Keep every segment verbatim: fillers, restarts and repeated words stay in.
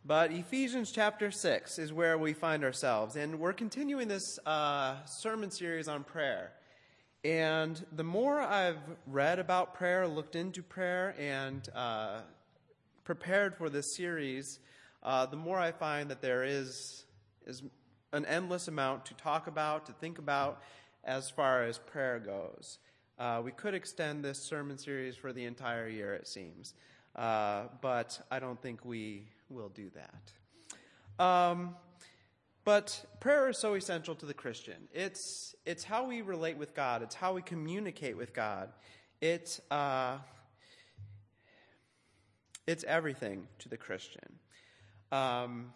But Ephesians chapter six is where we find ourselves, and we're continuing this uh, sermon series on prayer. And the more I've read about prayer, looked into prayer, and uh, prepared for this series, uh, the more I find that there is, is an endless amount to talk about, to think about, as far as prayer goes. Uh, we could extend this sermon series for the entire year, it seems. Uh, but I don't think we will do that. Um, but prayer is so essential to the Christian. It's it's how we relate with God. It's how we communicate with God. It, uh, it's everything to the Christian. Um,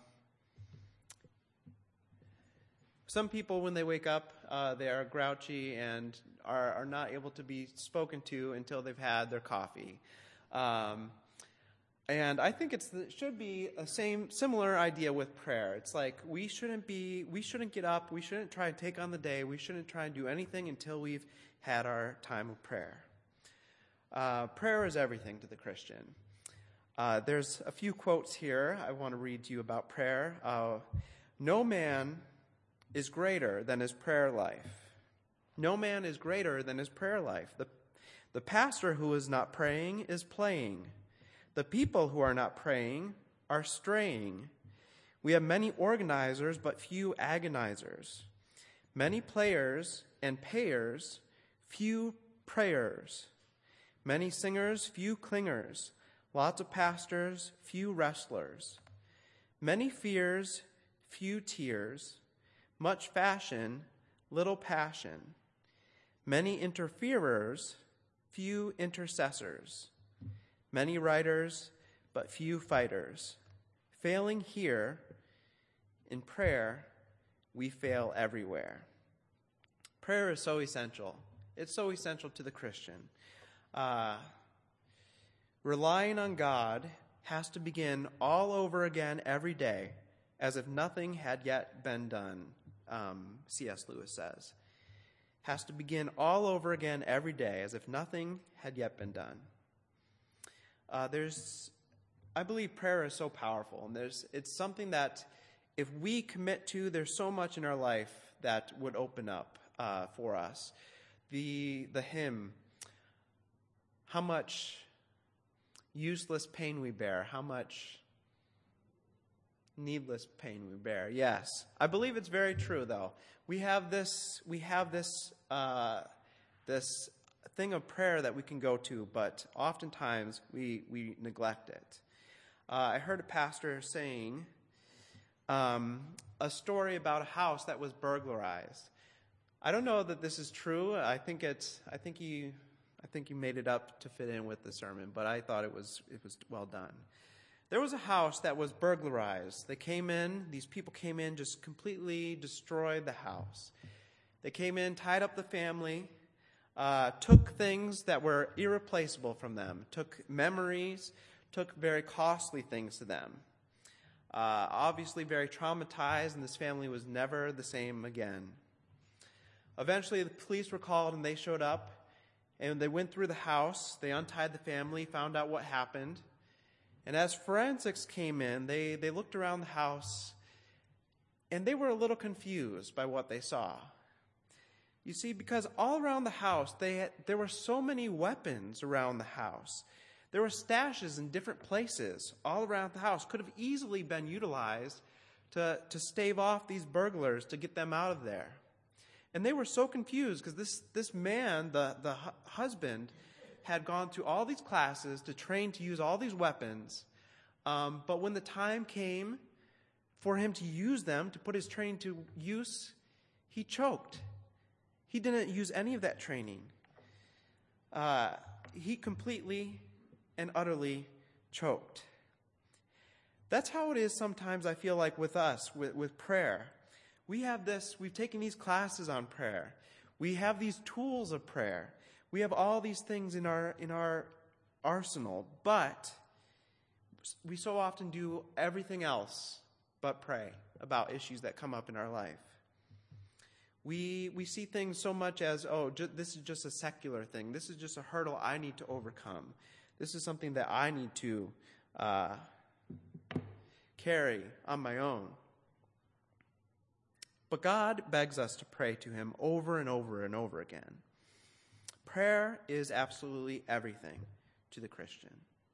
some people, when they wake up, uh, they are grouchy and are, are not able to be spoken to until they've had their coffee. Um And I think it's it should be a same similar idea with prayer. It's like we shouldn't be we shouldn't get up, we shouldn't try and take on the day, we shouldn't try and do anything until we've had our time of prayer. Uh, prayer is everything to the Christian. Uh, there's a few quotes here I want to read to you about prayer. Uh, no man is greater than his prayer life. No man is greater than his prayer life. The the pastor who is not praying is playing. The people who are not praying are straying. We have many organizers, but few agonizers. Many players and payers, few prayers. Many singers, few clingers. Lots of pastors, few wrestlers. Many fears, few tears. Much fashion, little passion. Many interferers, few intercessors. Many writers, but few fighters. Failing here, in prayer, we fail everywhere. Prayer is so essential. It's so essential to the Christian. Uh, relying on God has to begin all over again every day, as if nothing had yet been done, um, C S Lewis says. Has to begin all over again every day, as if nothing had yet been done. Uh, there's, I believe prayer is so powerful, and there's, it's something that if we commit to, there's so much in our life that would open up uh, for us. The the hymn, how much useless pain we bear, how much needless pain we bear. Yes, I believe it's very true. Though we have this, we have this, uh, this. thing of prayer that we can go to, but oftentimes we, we neglect it. Uh, I heard a pastor saying um, a story about a house that was burglarized. I don't know that this is true. I think it's. I think he. I think he made it up to fit in with the sermon, but I thought it was it was well done. There was a house that was burglarized. They came in. These people came in, just completely destroyed the house. They came in, tied up the family. Uh, took things that were irreplaceable from them, took memories, took very costly things to them. Uh, obviously very traumatized, and this family was never the same again. Eventually the police were called, and they showed up, and they went through the house. They untied the family, found out what happened. And as forensics came in, they, they looked around the house, and they were a little confused by what they saw. You see, because all around the house, they had, there were so many weapons around the house. There were stashes in different places all around the house. Could have easily been utilized to, to stave off these burglars, to get them out of there. And they were so confused because this, this man, the, the hu- husband, had gone through all these classes to train to use all these weapons. Um, but when the time came for him to use them, to put his training to use, he choked. He didn't use any of that training. Uh, he completely and utterly choked. That's how it is sometimes, I feel like, with us, with, with prayer. We have this, we've taken these classes on prayer. We have these tools of prayer. We have all these things in our in our arsenal, but we so often do everything else but pray about issues that come up in our life. We we see things so much as, oh, ju- this is just a secular thing. This is just a hurdle I need to overcome. This is something that I need to uh, carry on my own. But God begs us to pray to him over and over and over again. Prayer is absolutely everything to the Christian.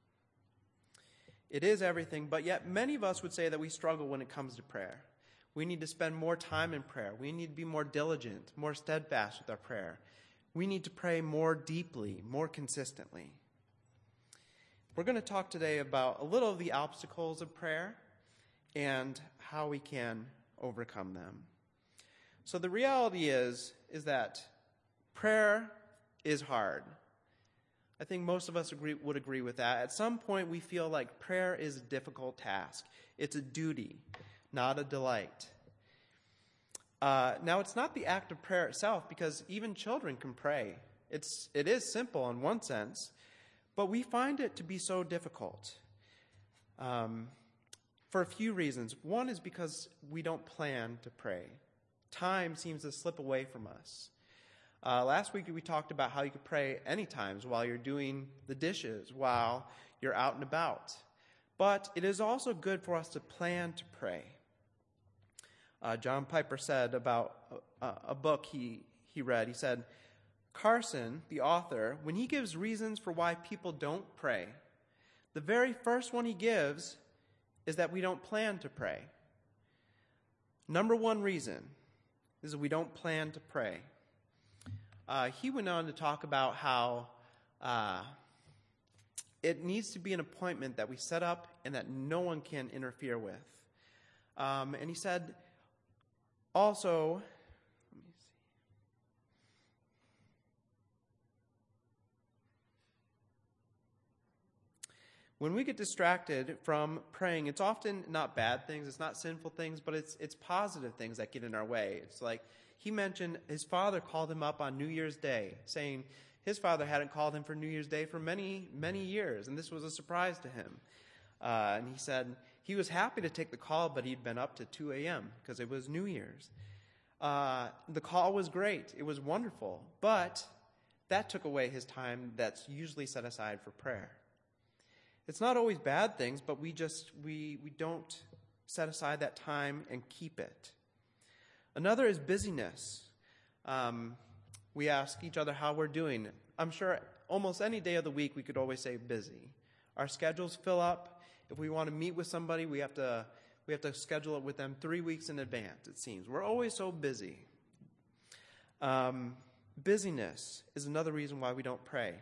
It is everything, but yet many of us would say that we struggle when it comes to prayer. We need to spend more time in prayer. We need to be more diligent, more steadfast with our prayer. We need to pray more deeply, more consistently. We're going to talk today about a little of the obstacles of prayer and how we can overcome them. So the reality is, is that prayer is hard. I think most of us agree, would agree with that. At some point, we feel like prayer is a difficult task. It's a duty, not a delight. Uh, now, it's not the act of prayer itself, because even children can pray. It's, it is simple in one sense, but we find it to be so difficult um, for a few reasons. One is because we don't plan to pray. Time seems to slip away from us. Uh, last week we talked about how you could pray any times while you're doing the dishes, while you're out and about. But it is also good for us to plan to pray. Uh, John Piper said about a, a book he, he read, he said, Carson, the author, when he gives reasons for why people don't pray, the very first one he gives is that we don't plan to pray. Number one reason is that we don't plan to pray. Uh, he went on to talk about how uh, it needs to be an appointment that we set up and that no one can interfere with. Um, and he said also, let me see. When we get distracted from praying, it's often not bad things, it's not sinful things, but it's it's positive things that get in our way. It's like, he mentioned his father called him up on New Year's Day, saying his father hadn't called him for New Year's Day for many, many years, and this was a surprise to him. Uh, and he said he was happy to take the call, but he'd been up to two a.m. because it was New Year's. Uh, the call was great. It was wonderful, but that took away his time that's usually set aside for prayer. It's not always bad things, but we just, we, we don't set aside that time and keep it. Another is busyness. Um, we ask each other how we're doing. I'm sure almost any day of the week we could always say busy. Our schedules fill up. If we want to meet with somebody, we have to we have to schedule it with them three weeks in advance, it seems. We're always so busy. Um, busyness is another reason why we don't pray.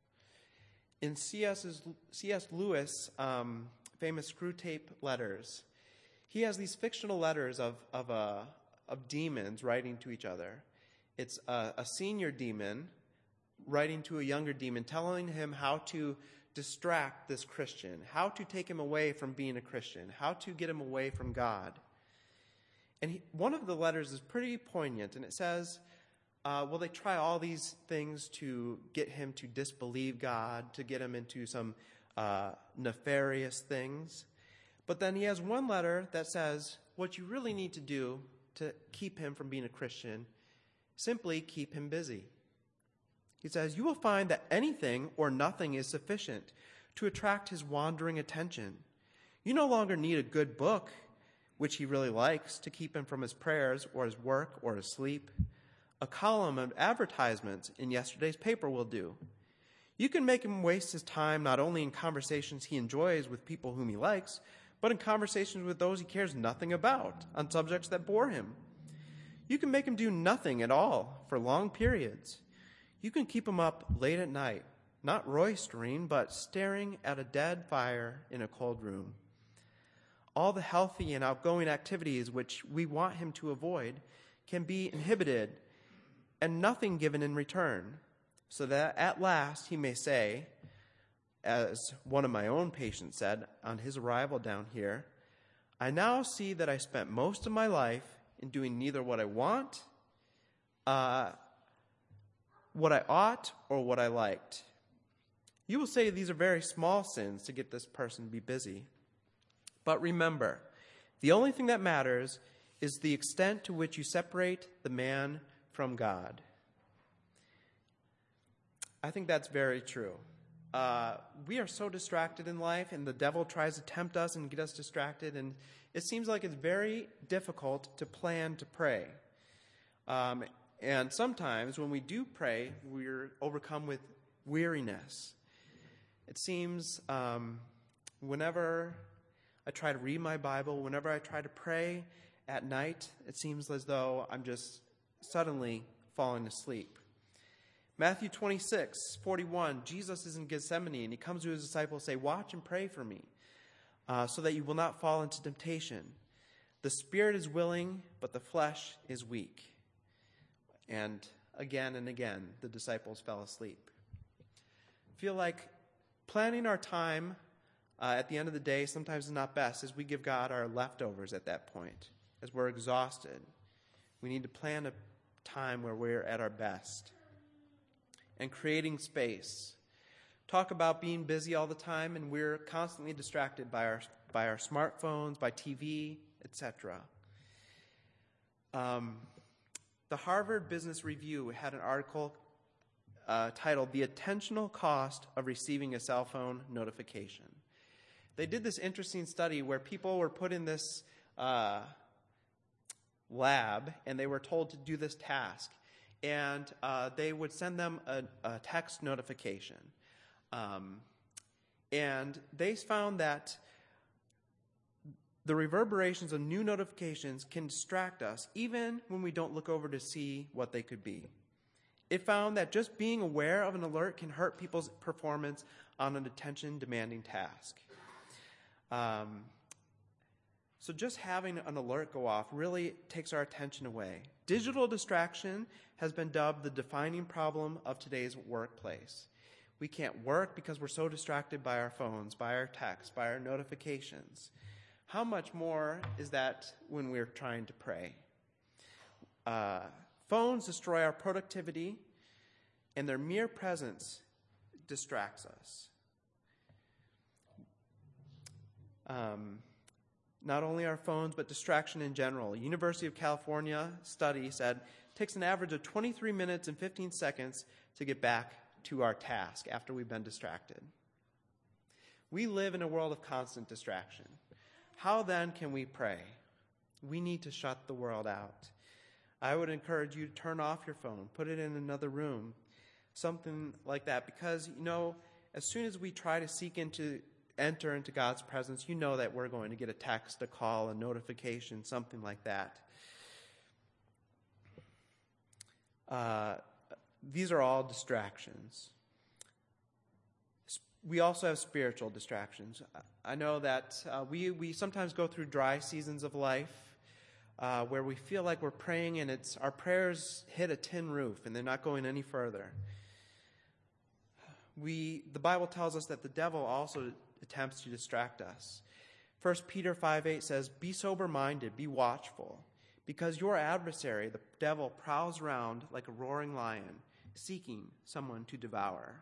In C S Lewis' um, famous Screwtape Letters, he has these fictional letters of, of a of demons writing to each other. It's a, a senior demon writing to a younger demon, telling him how to distract this Christian, how to take him away from being a Christian, how to get him away from God. And he, one of the letters is pretty poignant, and it says, uh, well, they try all these things to get him to disbelieve God, to get him into some uh, nefarious things. But then he has one letter that says, what you really need to do to keep him from being a Christian, simply keep him busy. He says, you will find that anything or nothing is sufficient to attract his wandering attention. You no longer need a good book, which he really likes, to keep him from his prayers or his work or his sleep. A column of advertisements in yesterday's paper will do. You can make him waste his time not only in conversations he enjoys with people whom he likes, but in conversations with those he cares nothing about, on subjects that bore him. You can make him do nothing at all for long periods. You can keep him up late at night, not roistering, but staring at a dead fire in a cold room. All the healthy and outgoing activities which we want him to avoid can be inhibited and nothing given in return, so that at last he may say, as one of my own patients said on his arrival down here, I now see that I spent most of my life in doing neither what I want, uh, what I ought, or what I liked. You will say these are very small sins to get this person to be busy. But remember, the only thing that matters is the extent to which you separate the man from God. I think that's very true. uh, we are so distracted in life, and the devil tries to tempt us and get us distracted, and it seems like it's very difficult to plan to pray. Um, and sometimes when we do pray, we're overcome with weariness. It seems um, whenever I try to read my Bible, whenever I try to pray at night, it seems as though I'm just suddenly falling asleep. Matthew twenty-six, forty-one, Jesus is in Gethsemane, and he comes to his disciples and say, watch and pray for me, uh, so that you will not fall into temptation. The spirit is willing, but the flesh is weak. And again and again, the disciples fell asleep. I feel like planning our time uh, at the end of the day sometimes is not best, as we give God our leftovers at that point, as we're exhausted. We need to plan a time where we're at our best. And creating space. Talk about being busy all the time, and we're constantly distracted by our by our smartphones, by T V, et cetera. Um, the Harvard Business Review had an article uh, titled "The Attentional Cost of Receiving a Cell Phone Notification." They did this interesting study where people were put in this uh, lab, and they were told to do this task. And uh, they would send them a, a text notification. Um, and they found that the reverberations of new notifications can distract us, even when we don't look over to see what they could be. It found that just being aware of an alert can hurt people's performance on an attention-demanding task. Um, so just having an alert go off really takes our attention away. Digital distraction has been dubbed the defining problem of today's workplace. We can't work because we're so distracted by our phones, by our texts, by our notifications. How much more is that when we're trying to pray? Uh, phones destroy our productivity, and their mere presence distracts us. Um, not only our phones, but distraction in general. University of California study said it takes an average of twenty-three minutes and fifteen seconds to get back to our task after we've been distracted. We live in a world of constant distraction. How then can we pray? We need to shut the world out. I would encourage you to turn off your phone, put it in another room, something like that, because, you know, as soon as we try to seek into enter into God's presence, you know that we're going to get a text, a call, a notification, something like that. Uh, these are all distractions. We also have spiritual distractions. I know that uh, we, we sometimes go through dry seasons of life uh, where we feel like we're praying and it's our prayers hit a tin roof and they're not going any further. We, the Bible tells us that the devil also attempts to distract us. First Peter five eight says, "Be sober-minded, be watchful, because your adversary, the devil, prowls around like a roaring lion, seeking someone to devour."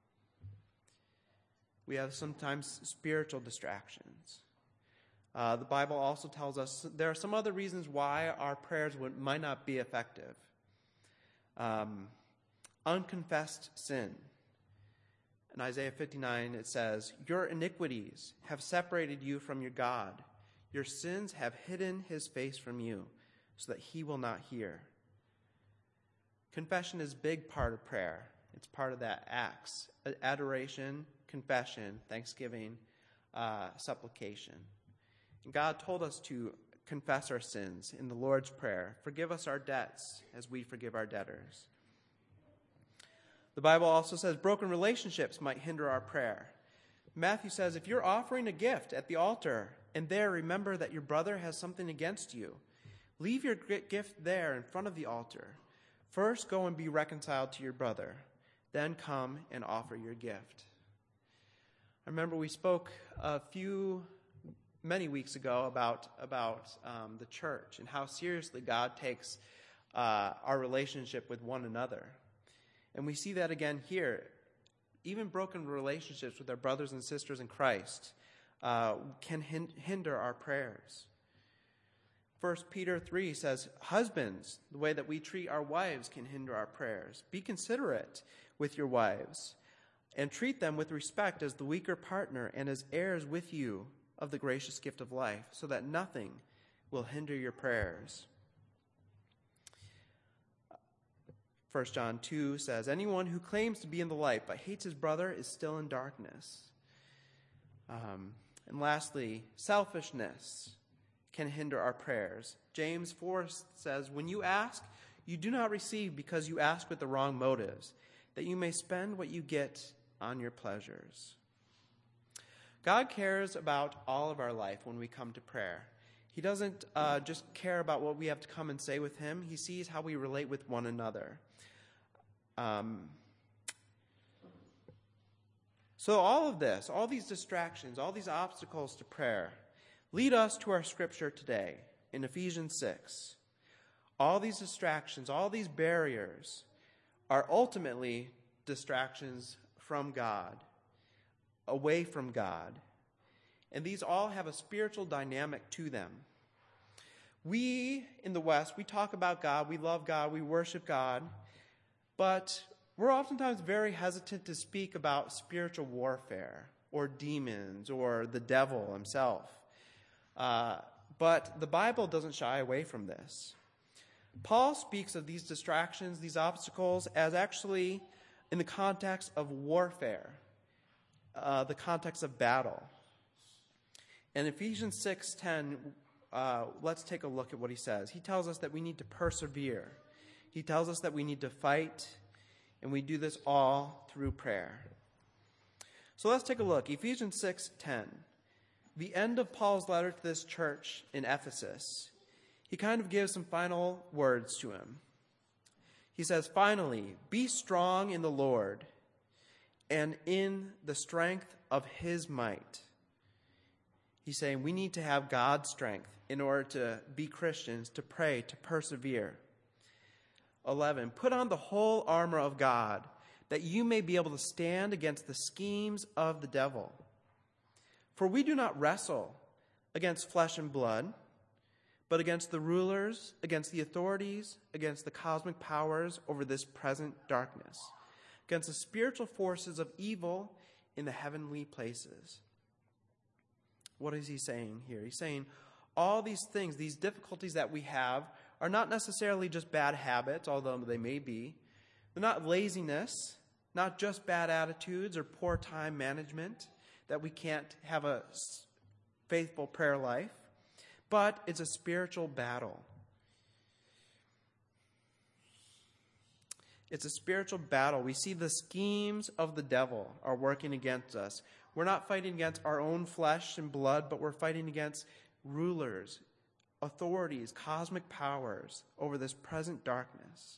We have sometimes spiritual distractions. Uh, the Bible also tells us there are some other reasons why our prayers would, might not be effective. Um, unconfessed sin. In Isaiah fifty-nine, it says, "Your iniquities have separated you from your God. Your sins have hidden his face from you, so that he will not hear." Confession is a big part of prayer. It's part of that acts, adoration, confession, thanksgiving, uh, supplication. And God told us to confess our sins in the Lord's Prayer. Forgive us our debts as we forgive our debtors. The Bible also says broken relationships might hinder our prayer. Matthew says, if you're offering a gift at the altar and there remember that your brother has something against you, leave your gift there in front of the altar. First go and be reconciled to your brother. Then come and offer your gift. I remember we spoke a few, many weeks ago about, about um, the church and how seriously God takes uh, our relationship with one another. And we see that again here. Even broken relationships with our brothers and sisters in Christ uh, can hin- hinder our prayers. First Peter three says, "Husbands, the way that we treat our wives can hinder our prayers. Be considerate with your wives, and treat them with respect as the weaker partner and as heirs with you of the gracious gift of life, so that nothing will hinder your prayers. First John two says, anyone who claims to be in the light but hates his brother is still in darkness. Um, and lastly, selfishness can hinder our prayers. James four says, when you ask, you do not receive because you ask with the wrong motives, that you may spend what you get on your pleasures. God cares about all of our life when we come to prayer. He doesn't uh, just care about what we have to come and say with him. He sees how we relate with one another. Um, so all of this, all these distractions, all these obstacles to prayer lead us to our scripture today in Ephesians six. All these distractions, all these barriers are ultimately distractions from God, away from God. And these all have a spiritual dynamic to them. We in the West, we talk about God, we love God, we worship God, but we're oftentimes very hesitant to speak about spiritual warfare or demons or the devil himself. Uh, but the Bible doesn't shy away from this. Paul speaks of these distractions, these obstacles, as actually in the context of warfare, uh, the context of battle. In Ephesians six ten, uh, let's take a look at what he says. He tells us that we need to persevere. He tells us that we need to fight, and we do this all through prayer. So let's take a look. Ephesians six ten, the end of Paul's letter to this church in Ephesus. He kind of gives some final words to him. He says, finally, be strong in the Lord and in the strength of his might. He's saying we need to have God's strength in order to be Christians, to pray, to persevere. eleven, put on the whole armor of God, that you may be able to stand against the schemes of the devil. For we do not wrestle against flesh and blood, but against the rulers, against the authorities, against the cosmic powers over this present darkness, against the spiritual forces of evil in the heavenly places. What is he saying here? He's saying all these things, these difficulties that we have, are not necessarily just bad habits, although they may be. They're not laziness, not just bad attitudes or poor time management, that we can't have a faithful prayer life, but it's a spiritual battle. It's a spiritual battle. We see the schemes of the devil are working against us. We're not fighting against our own flesh and blood, but we're fighting against rulers, authorities, cosmic powers over this present darkness.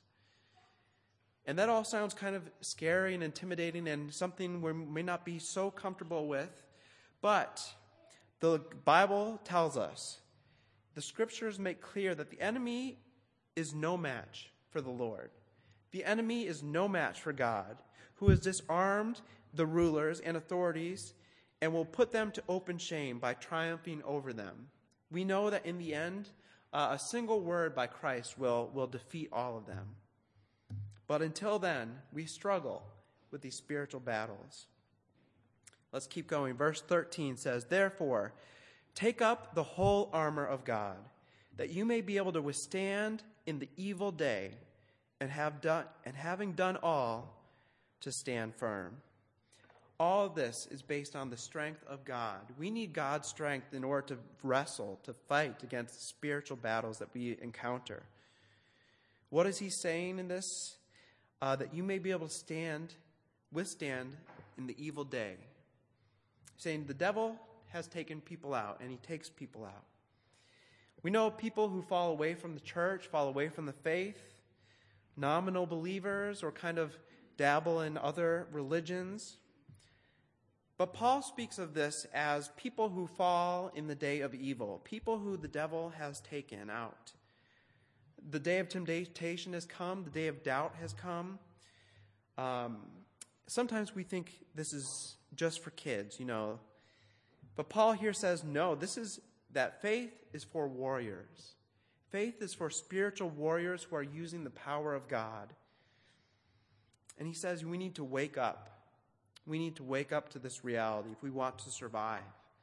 And that all sounds kind of scary and intimidating and something we may not be so comfortable with. But the Bible tells us, the scriptures make clear that the enemy is no match for the Lord. The enemy is no match for God, who has disarmed the rulers and authorities and will put them to open shame by triumphing over them. We know that in the end, uh, a single word by Christ will, will defeat all of them. But until then, we struggle with these spiritual battles. Let's keep going. Verse thirteen says, therefore, take up the whole armor of God, that you may be able to withstand in the evil day, and have done and having done all, to stand firm. All of this is based on the strength of God. We need God's strength in order to wrestle, to fight against spiritual battles that we encounter. What is he saying in this? Uh, that you may be able to stand, withstand in the evil day. Saying the devil has taken people out, and he takes people out. We know people who fall away from the church, fall away from the faith, nominal believers, or kind of dabble in other religions. But Paul speaks of this as people who fall in the day of evil, people who the devil has taken out. The day of temptation has come, the day of doubt has come. Um, sometimes we think this is just for kids, you know. But Paul here says, no, this is that faith is for warriors. Faith is for spiritual warriors who are using the power of God. And he says we need to wake up. We need to wake up to this reality if we want to survive.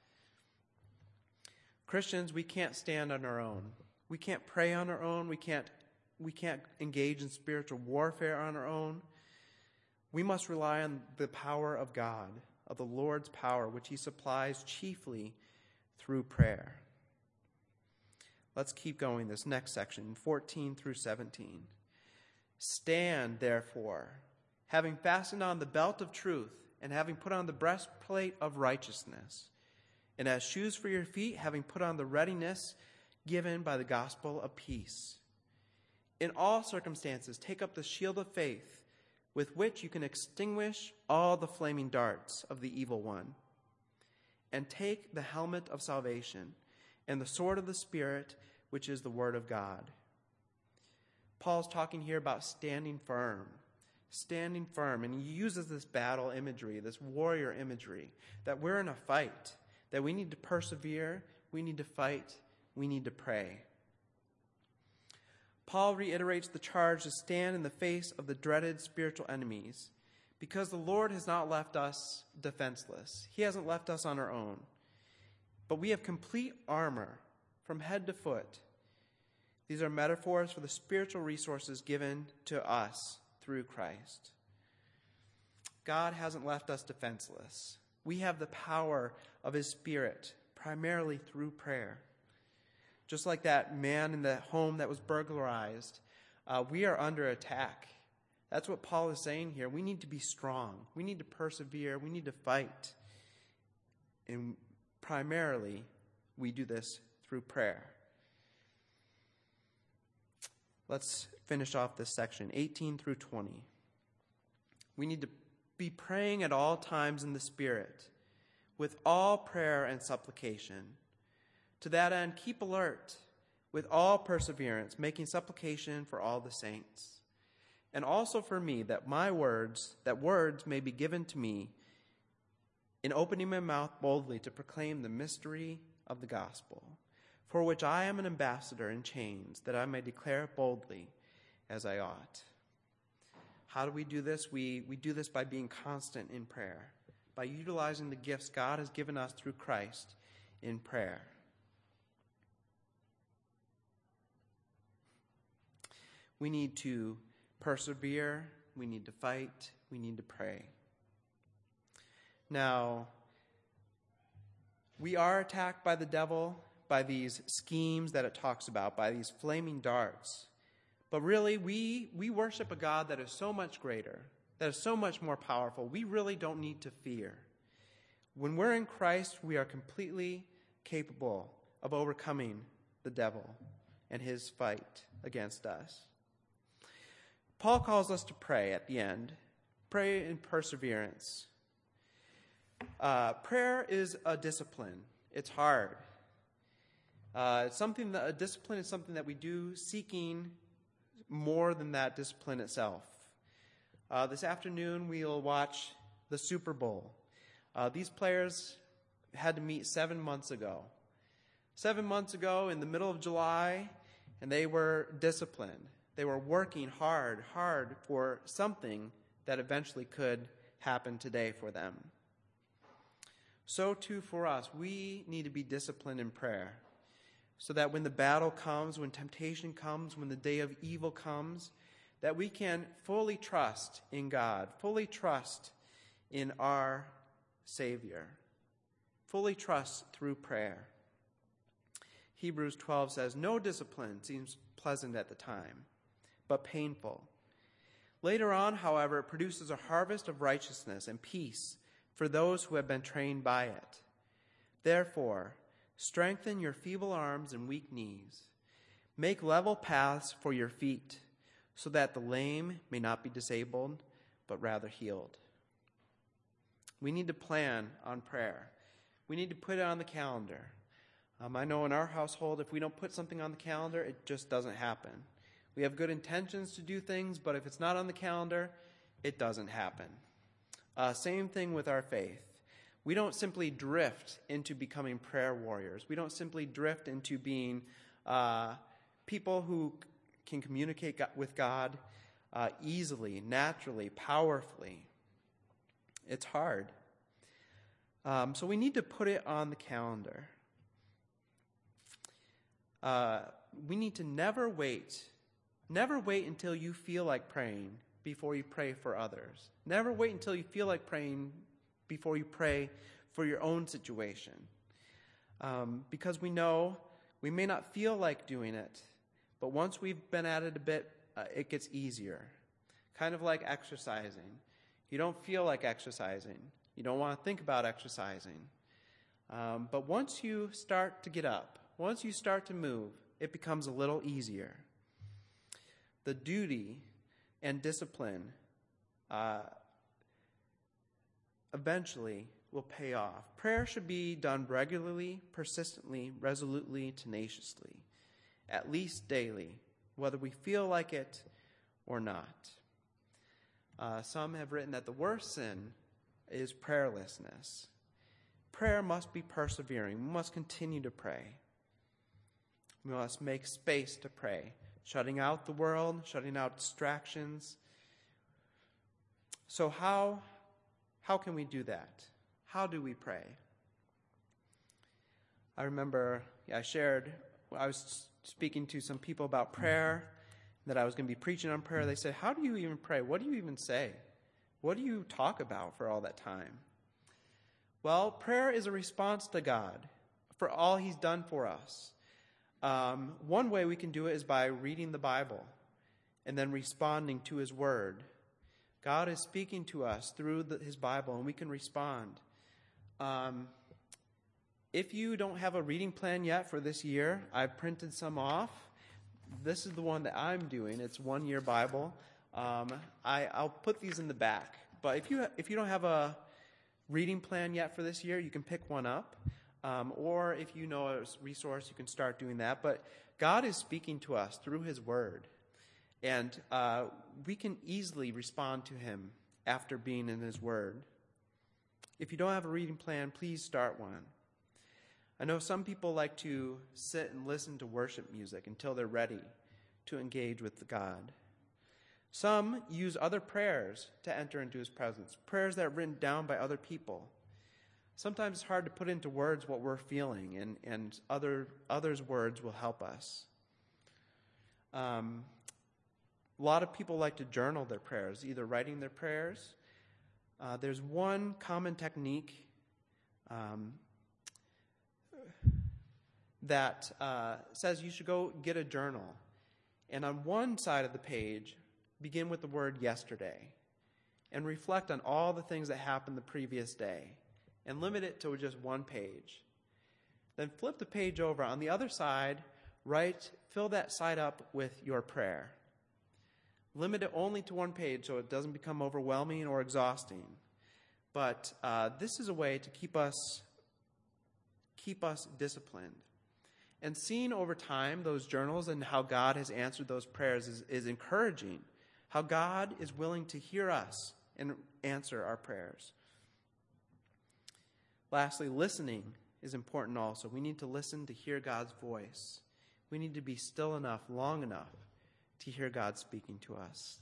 Christians, we can't stand on our own. We can't pray on our own. We can't, we can't engage in spiritual warfare on our own. We must rely on the power of God, of the Lord's power, which he supplies chiefly through prayer. Let's keep going this next section, fourteen through seventeen. Stand, therefore, having fastened on the belt of truth, and having put on the breastplate of righteousness, and as shoes for your feet, having put on the readiness given by the gospel of peace. In all circumstances, take up the shield of faith, with which you can extinguish all the flaming darts of the evil one. And take the helmet of salvation and the sword of the Spirit, which is the word of God. Paul's talking here about standing firm. Standing firm. And he uses this battle imagery, this warrior imagery, that we're in a fight, that we need to persevere, we need to fight, we need to pray. Paul reiterates the charge to stand in the face of the dreaded spiritual enemies, because the Lord has not left us defenseless. He hasn't left us on our own. But we have complete armor from head to foot. These are metaphors for the spiritual resources given to us through Christ. God hasn't left us defenseless. We have the power of his Spirit, primarily through prayer. Just like that man in the home that was burglarized, uh, we are under attack. That's what Paul is saying here. We need to be strong. We need to persevere. We need to fight. And primarily, we do this through prayer. Let's finish off this section, eighteen through twenty. We need to be praying at all times in the Spirit, with all prayer and supplication. To that end, keep alert with all perseverance, making supplication for all the saints. And also for me, that my words, that words may be given to me in opening my mouth boldly to proclaim the mystery of the gospel, for which I am an ambassador in chains, that I may declare it boldly as I ought. How do we do this? We, we do this by being constant in prayer, by utilizing the gifts God has given us through Christ in prayer. We need to persevere, we need to fight, we need to pray. Now, we are attacked by the devil, by these schemes that it talks about, by these flaming darts. But really, we, we worship a God that is so much greater, that is so much more powerful. We really don't need to fear. When we're in Christ, we are completely capable of overcoming the devil and his fight against us. Paul calls us to pray at the end. Pray in perseverance. Uh, prayer is a discipline. It's hard. Uh, it's something that a discipline is something that we do seeking more than that discipline itself. Uh, this afternoon we'll watch the Super Bowl. Uh, these players had to meet seven months ago. Seven months ago in the middle of July, and they were disciplined. They were working hard, hard for something that eventually could happen today for them. So too for us, we need to be disciplined in prayer, so that when the battle comes, when temptation comes, when the day of evil comes, that we can fully trust in God, fully trust in our Savior, fully trust through prayer. Hebrews twelve says, "No discipline seems pleasant at the time, but painful. Later on, however, it produces a harvest of righteousness and peace for those who have been trained by it. Therefore, strengthen your feeble arms and weak knees. Make level paths for your feet, so that the lame may not be disabled, but rather healed." We need to plan on prayer. We need to put it on the calendar. Um, I know in our household, if we don't put something on the calendar, it just doesn't happen. We have good intentions to do things, but if it's not on the calendar, it doesn't happen. Uh, same thing with our faith. We don't simply drift into becoming prayer warriors. We don't simply drift into being uh, people who can communicate with God uh, easily, naturally, powerfully. It's hard. Um, so we need to put it on the calendar. Uh, we need to never wait. Never wait until you feel like praying before you pray for others. Never wait until you feel like praying before you pray for your own situation. Um, because we know we may not feel like doing it, but once we've been at it a bit, uh, it gets easier. Kind of like exercising. You don't feel like exercising. You don't want to think about exercising. Um, but once you start to get up, once you start to move, it becomes a little easier. The duty and discipline uh, eventually will pay off. Prayer should be done regularly, persistently, resolutely, tenaciously, at least daily, whether we feel like it or not. Uh, some have written that the worst sin is prayerlessness. Prayer must be persevering. We must continue to pray. We must make space to pray, shutting out the world, shutting out distractions. So how, how can we do that? How do we pray? I remember yeah, I shared, I was speaking to some people about prayer, that I was going to be preaching on prayer. They said, how do you even pray? What do you even say? What do you talk about for all that time? Well, prayer is a response to God for all he's done for us. Um, one way we can do it is by reading the Bible and then responding to his word. God is speaking to us through the, his Bible, and we can respond. Um, if you don't have a reading plan yet for this year, I've printed some off. This is the one that I'm doing. It's one year Bible. Um, I, I'll put these in the back. But if you if you don't have a reading plan yet for this year, you can pick one up. Um, or if you know a resource, you can start doing that. But God is speaking to us through his word. And uh, we can easily respond to him after being in his word. If you don't have a reading plan, please start one. I know some people like to sit and listen to worship music until they're ready to engage with God. Some use other prayers to enter into his presence, prayers that are written down by other people. Sometimes it's hard to put into words what we're feeling, and, and other others' words will help us. Um, a lot of people like to journal their prayers, either writing their prayers. Uh, there's one common technique um, that uh, says you should go get a journal. And on one side of the page, begin with the word yesterday and reflect on all the things that happened the previous day and limit it to just one page. Then flip the page over. On the other side, write, fill that side up with your prayer. Limit it only to one page so it doesn't become overwhelming or exhausting. But uh, this is a way to keep us keep us disciplined. And seeing over time those journals and how God has answered those prayers is, is encouraging. How God is willing to hear us and answer our prayers. Lastly, listening is important also. We need to listen to hear God's voice. We need to be still enough, long enough, to hear God speaking to us.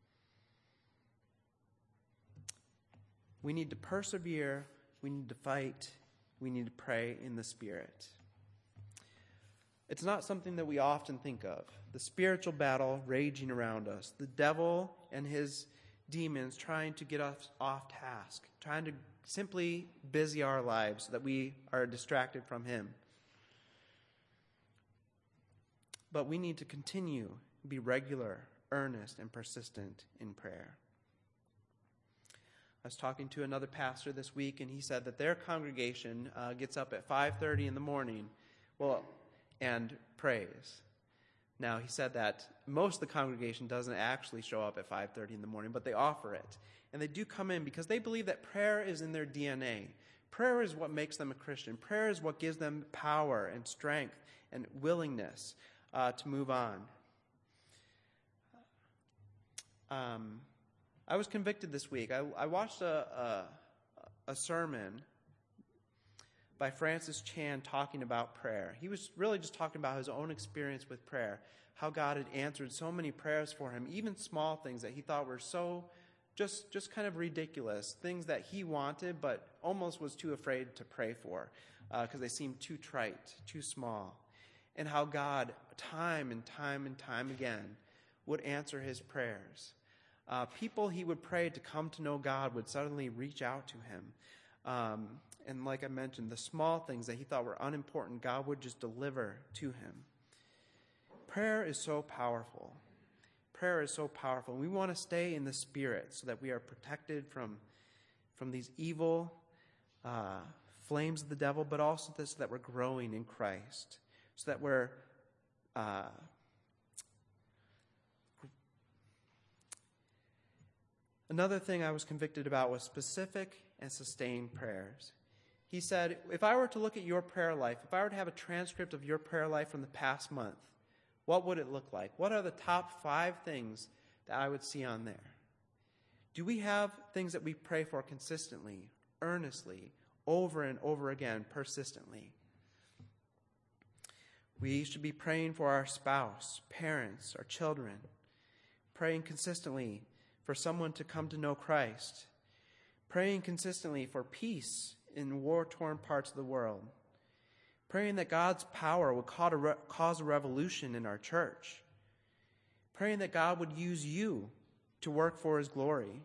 We need to persevere. We need to fight. We need to pray in the Spirit. It's not something that we often think of. The spiritual battle raging around us. The devil and his demons trying to get us off task. Trying to simply busy our lives so that we are distracted from him. But we need to continue to be regular, earnest, and persistent in prayer. I was talking to another pastor this week, and he said that their congregation uh, gets up at five thirty in the morning, well, and prays. Now, he said that most of the congregation doesn't actually show up at five thirty in the morning, but they offer it. And they do come in because they believe that prayer is in their D N A. Prayer is what makes them a Christian. Prayer is what gives them power and strength and willingness uh, to move on. Um, I was convicted this week. I, I watched a, a, a sermon by Francis Chan talking about prayer. He was really just talking about his own experience with prayer, how God had answered so many prayers for him, even small things that he thought were so just, just kind of ridiculous, things that he wanted but almost was too afraid to pray for because uh, they seemed too trite, too small. And how God, time and time and time again, would answer his prayers. Uh, people he would pray to come to know God would suddenly reach out to him. Um, and like I mentioned, the small things that he thought were unimportant, God would just deliver to him. Prayer is so powerful. Prayer is so powerful. We want to stay in the Spirit so that we are protected from, from these evil uh, flames of the devil, but also this, so that we're growing in Christ, so that we're uh, Another thing I was convicted about was specific and sustained prayers. He said, if I were to look at your prayer life, if I were to have a transcript of your prayer life from the past month, what would it look like? What are the top five things that I would see on there? Do we have things that we pray for consistently, earnestly, over and over again, persistently? We should be praying for our spouse, parents, our children, praying consistently for someone to come to know Christ, praying consistently for peace in war-torn parts of the world, praying that God's power would cause a revolution in our church, praying that God would use you to work for his glory.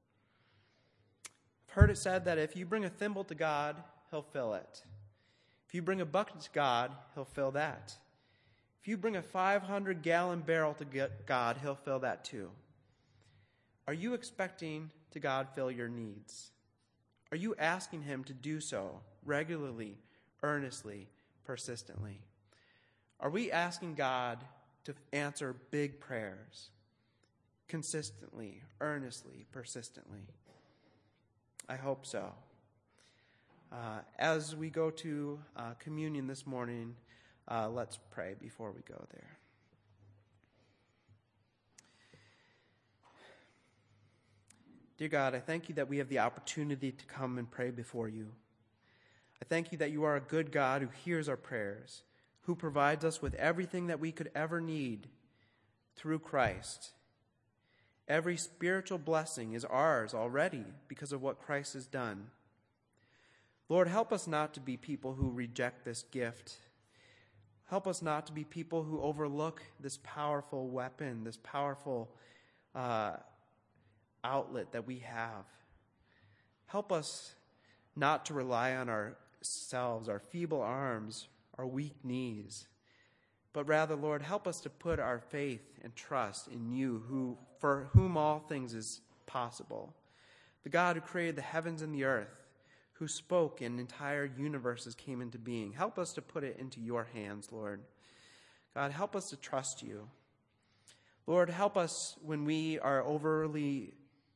I've heard it said that if you bring a thimble to God, he'll fill it. If you bring a bucket to God, he'll fill that. If you bring a five hundred gallon barrel to God, he'll fill that too. Are you expecting to God fill your needs? Are you asking him to do so regularly, earnestly, persistently? Are we asking God to answer big prayers consistently, earnestly, persistently? I hope so. Uh, as we go to uh, communion this morning, uh, let's pray before we go there. Dear God, I thank you that we have the opportunity to come and pray before you. I thank you that you are a good God who hears our prayers, who provides us with everything that we could ever need through Christ. Every spiritual blessing is ours already because of what Christ has done. Lord, help us not to be people who reject this gift. Help us not to be people who overlook this powerful weapon, this powerful uh outlet that we have. Help us not to rely on ourselves, our feeble arms, our weak knees, but rather, Lord, help us to put our faith and trust in you, who for whom all things is possible. The God who created the heavens and the earth, who spoke and entire universes came into being. Help us to put it into your hands, Lord. God, help us to trust you. Lord, help us when we are overly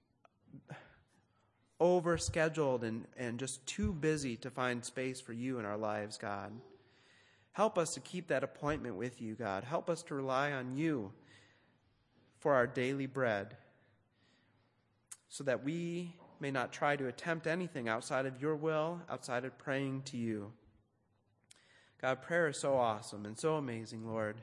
overscheduled and, and just too busy to find space for you in our lives, God. Help us to keep that appointment with you, God. Help us to rely on you for our daily bread so that we may not try to attempt anything outside of your will, outside of praying to you. God, prayer is so awesome and so amazing, Lord.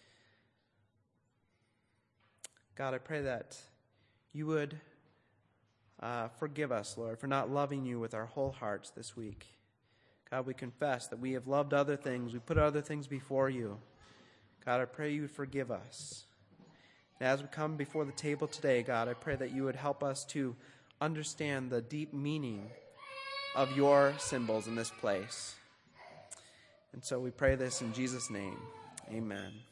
God, I pray that you would Uh, forgive us, Lord, for not loving you with our whole hearts this week. God, we confess that we have loved other things. We put other things before you. God, I pray you would forgive us. And as we come before the table today, God, I pray that you would help us to understand the deep meaning of your symbols in this place. And so we pray this in Jesus' name. Amen.